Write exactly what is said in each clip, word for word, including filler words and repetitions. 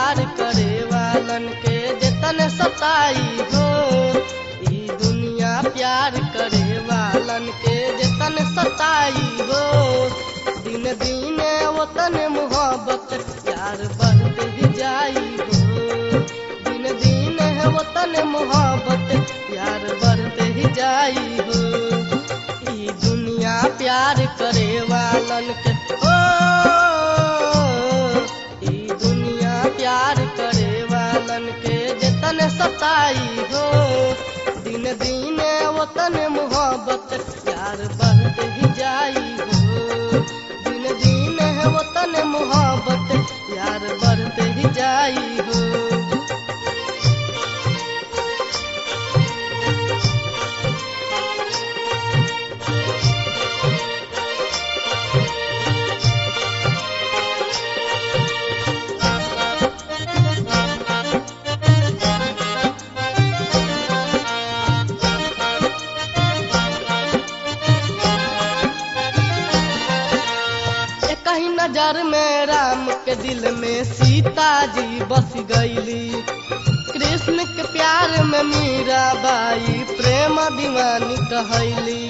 प्यार करे वालन के जतन सताई हो। ई दुनिया प्यार करे वालन के जतन सताई हो। दिन दिन वतन मोहब्बत प्यार बढ़ते ही जाई हो। दिन दिन वतन मोहब्बत प्यार बढ़ते ही जाई हो। ई दुनिया प्यार करे वालन के ओ ई दुनिया प्यार करे वालन के जतन सताई हो। दिन दिन वतन मोहब्बत प्यार बढ़ते ही जाई हो। दिन दिन वतन मोहब्बत प्यार बढ़ते ही जाई हो। नजर में राम के दिल में सीता जी बस गईली। कृष्ण के प्यार में मीरा बाई प्रेम दीवानी कहैली।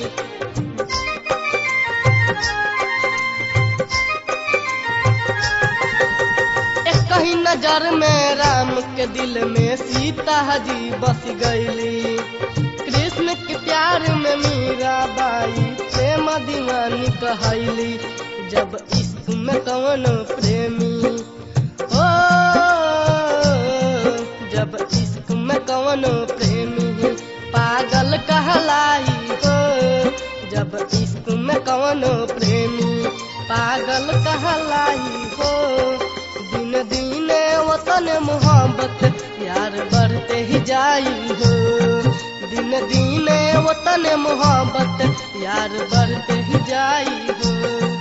एक ही नजर में राम के दिल में सीता जी बस गईली। कृष्ण के प्यार में मीरा बाई प्रेम दीवानी कहैली। जब इश्क में कौन प्रेमी ओ जब इश्क में कौन प्रेमी पागल कहलाई हो। जब इश्क में कौन प्रेमी पागल कहलाई हो। दिन दिन वतन मोहब्बत प्यार बढ़ते ही जाई हो। दिन दिन वतन मोहब्बत प्यार बढ़ते ही जाई हो।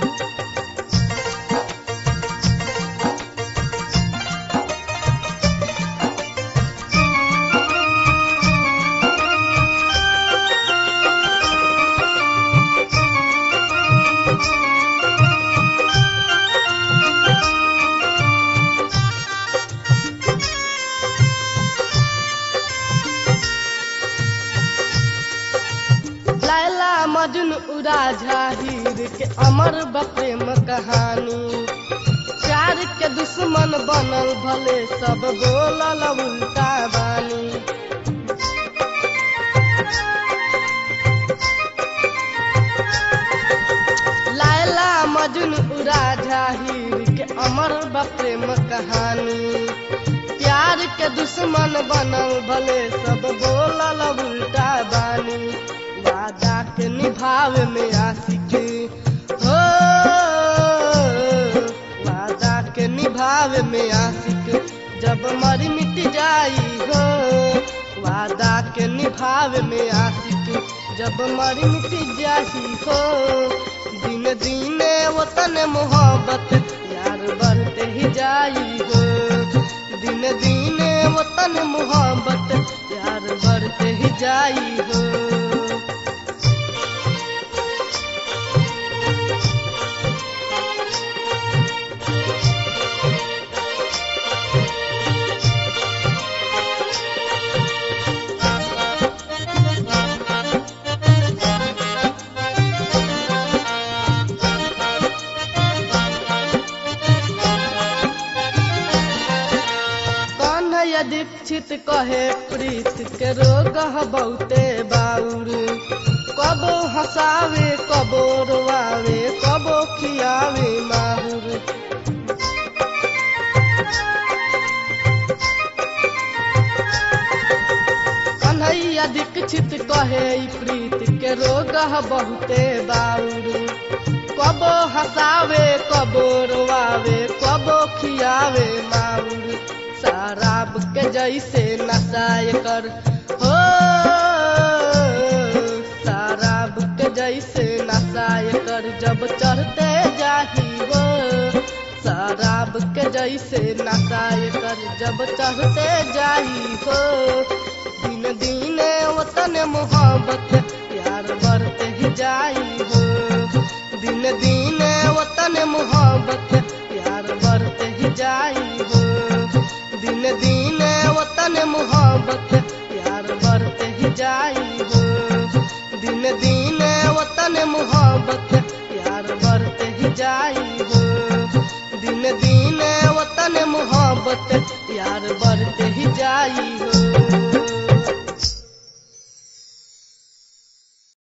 मजनू राजा हीर के अमर प्रेम कहानी। प्यार के दुश्मन बनल भले सब बोलल उल्टा बानी। लैला मजनू राजा हीर के अमर प्रेम कहानी। प्यार के दुश्मन बनल भले सब बोलल उल्टा बानी। वादा के निभावे में आशिक हो वादा के निभावे में आशिक जब मर मिट जाई हो। वादा के निभावे में आशिक जब मर मिट जाई हो। दिन दिन वतन मोहब्बत प्यार बढ़ते ही जाई हो। दिन दिन वतन मोहब्बत प्यार बढ़ते ही जाई हो। दीक्षित कहे प्रीत के रोग बहुते बाउर। कबो हंसावे कबो रोवावे कबो खियावे माहुर। कन्हैया दीक्षित कहे प्रीत के रोग बहुते बाउर। कबो हंसावे कबो रोवावे कबो खियावे माहुर। शराब के जैसे नशाए कर हो शराब के जैसे नशाए कर जब चढ़ते जाही हो। शराब के जैसे नशाए कर जब चढ़ते जाही हो। दिन दिन वतन मोहब्बत प्यार बढ़ते ही जाई हो। दिन दिन वतन मोहब्बत प्यार बढ़ते ही जाई हो। मोहब्बत यार बड़